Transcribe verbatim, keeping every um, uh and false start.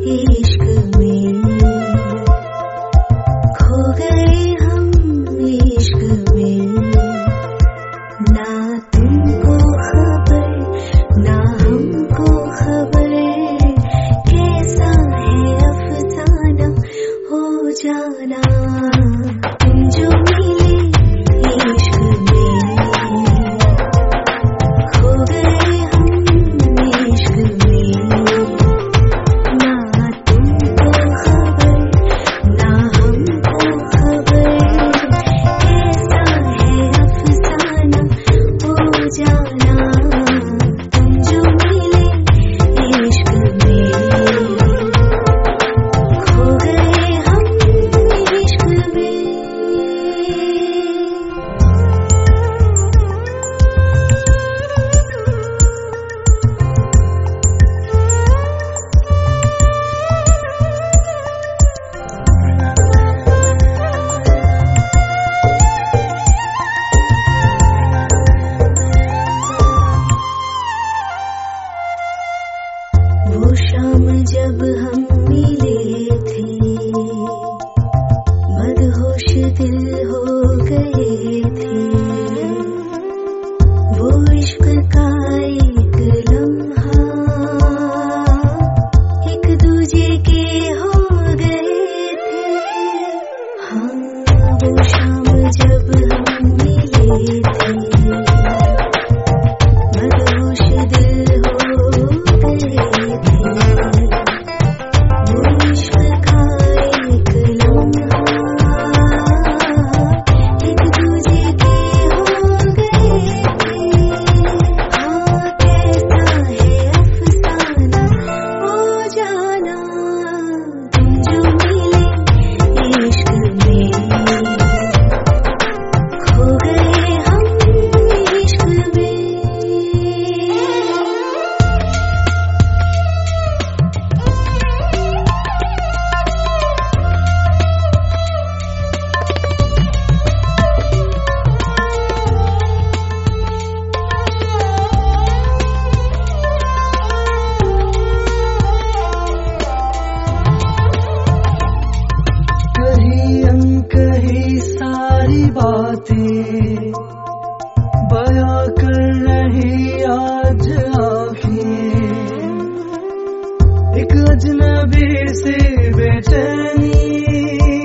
इश्क में खो गए हम इश्क में। ना तुमको खबर ना हमको खबर, कैसा है अफसाना हो जाना। तुम जो मिले इश्क में खो गए हम इश्क में। ना तुमको खबर ना हमको खबर, कैसा है अफसाना हो जाना। तुम जो मिले इश्क में खो गए हम इश्क में। वो शाम जब हम मिले थे, मदहोश दिल हो गए थे। वो इश्क का एक लम्हा एक दूजे के हो गए थे। हाँ, वो शाम जब हम मिले थे, मदहोश दिल हो गए थे। वो इश्क का एक लम्हा एक दूजे के हो गए थे। हाँ, कैसा है अफसाना हो जाना। तुम जो मिले इश्क में खो गए हम इश्क में। कहीं अनकही सारी बातें बयां कर रही आज आँखें। एक अजनबी से बेचैनी